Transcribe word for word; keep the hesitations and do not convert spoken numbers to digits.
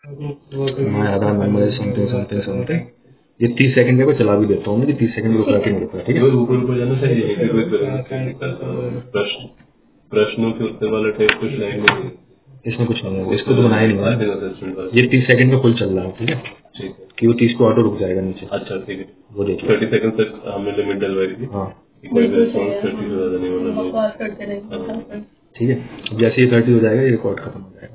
मैं आधा number something something something ये तीस सेकंड के को चला भी देता हूँ मुझे तीस सेकंड रुका के नहीं रुका। ठीक है ऊपर ऊपर जाना सही है। प्रश्न प्रश्नों के उत्तर वाला टाइप कुछ लाइन नहीं है इसमें, कुछ नहीं है, इसको तो बनाया नहीं है। ये तीस सेकंड का फुल चल रहा है। ठीक है ठीक है कि वो तीस को ऑटो रुक जाएगा नीचे। अच्छा ठीक है वो देखिए थर्टी सेकंड तक हमने लिमिट डलवाई थी। हाँ कोई भी रिस्पॉन्स थर्टी से ज्यादा नहीं होना चाहिए। ठीक है, जैसे ही थर्टी हो जाएगा ये रिकॉर्ड खत्म हो जाएगा।